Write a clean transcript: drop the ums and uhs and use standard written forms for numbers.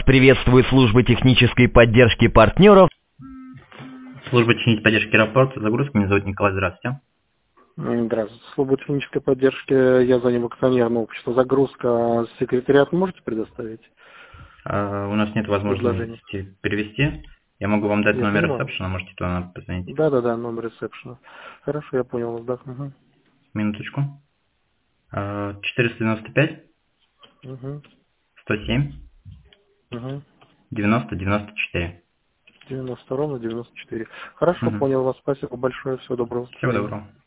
Приветствует служба технической поддержки партнеров. Служба технической поддержки аэропорта. Загрузка. Меня зовут Николай. Здравствуйте. Здравствуйте. Служба технической поддержки. Я звоню в акционерное общество. Загрузка. Секретариат можете предоставить? У нас нет возможности перевести. Я могу вам дать Я номер понимаю. ресепшена, можете туда позвонить. Да, номер ресепшена. Хорошо, я понял вас, да. Угу. Минуточку. 495 Угу. 107 Угу. 90 94. 90 ровно 94. Хорошо, Угу. понял вас. Спасибо большое. Всего доброго. Всего доброго.